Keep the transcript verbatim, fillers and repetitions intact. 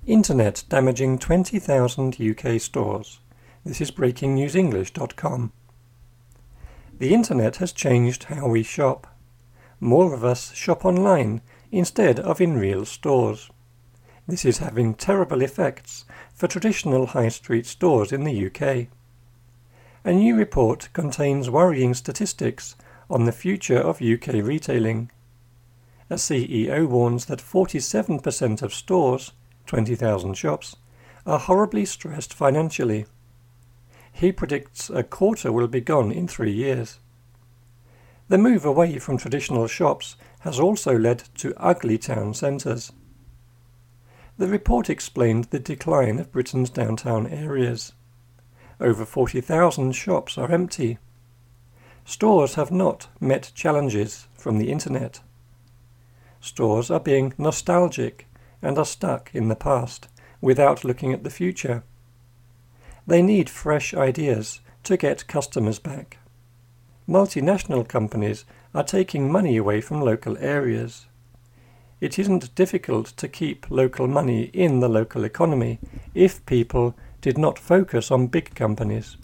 Internet damaging twenty thousand U K stores. This is breaking news english dot com. The Internet has changed how we shop. More of us shop online instead of in real stores. This is having terrible effects for traditional high street stores in the U K. A new report contains worrying statistics on the future of U K retailing. A C E O warns that forty-seven percent of stores, twenty thousand shops, are horribly stressed financially. He predicts a quarter will be gone in three years. The move away from traditional shops has also led to ugly town centres. The report explained the decline of Britain's downtown areas. Over forty thousand shops are empty. Stores have not met challenges from the Internet. Stores are being nostalgic and are stuck in the past without looking at the future. They need fresh ideas to get customers back. Multinational companies are taking money away from local areas. It isn't difficult to keep local money in the local economy if people did not focus on big companies.